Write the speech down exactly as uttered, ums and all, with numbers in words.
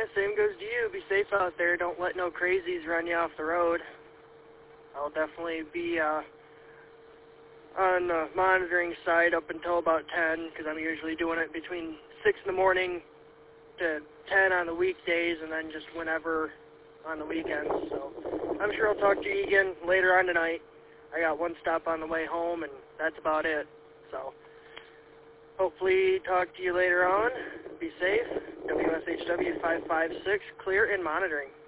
same goes to you. Be safe out there. Don't let no crazies run you off the road. I'll definitely be uh, on the monitoring side up until about ten, because I'm usually doing it between six in the morning to ten on the weekdays, and then just whenever on the weekends. So I'm sure I'll talk to you again later on tonight. I got one stop on the way home, and that's about it. So hopefully talk to you later on. Be safe. W S H W five five six, clear and monitoring.